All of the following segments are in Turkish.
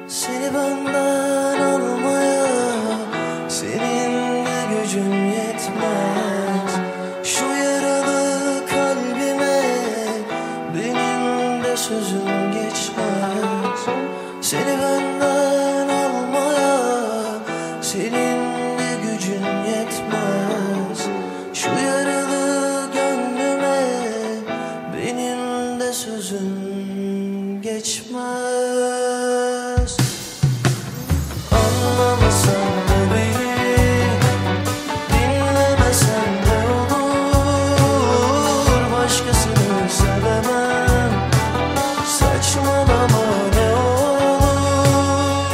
Seni benden almaya senin de gücün yetmez. Şu yaralı kalbime benim de sözüm geçmez. Seni benden almaya senin de gücün yetmez. Şu yaralı gönlüme benim de sözüm geçmez. Anlamasan da beni, dinlemesen de olur. Başkasını sevemem, saçmalama ne olur.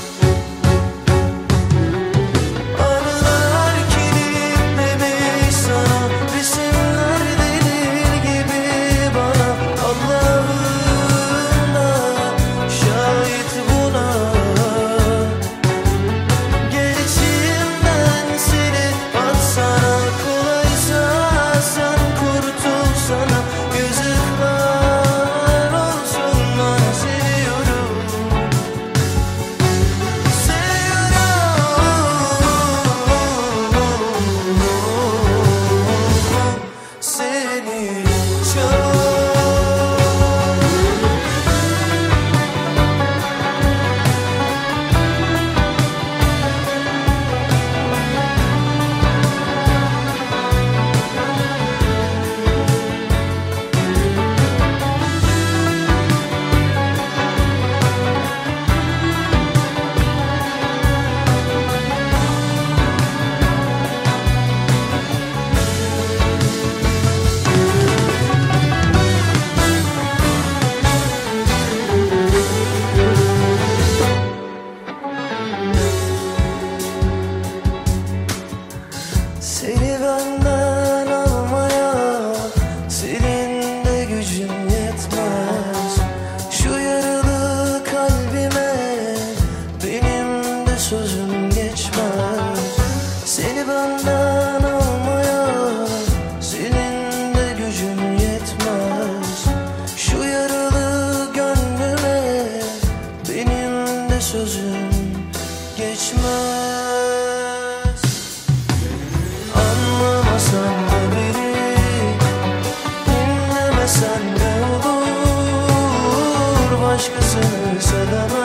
Anılar kilitlemiş sana, resimler delil gibi bana. Allah'ım da şahit buna. Geçimden seni atsana, kolaysa sen kurtulsana. Yazıklar olsun bana, seviyorum. Seni çok. Seni benden almaya senin de gücün yetmez. Şu yaralı kalbime benim de sözüm geçmez. Seni benden almaya senin de gücün yetmez. Şu yaralı gönlüme benim de sözüm geçmez. Anlamasan da beni, dinlemesen de olur. Başkasını sevemem,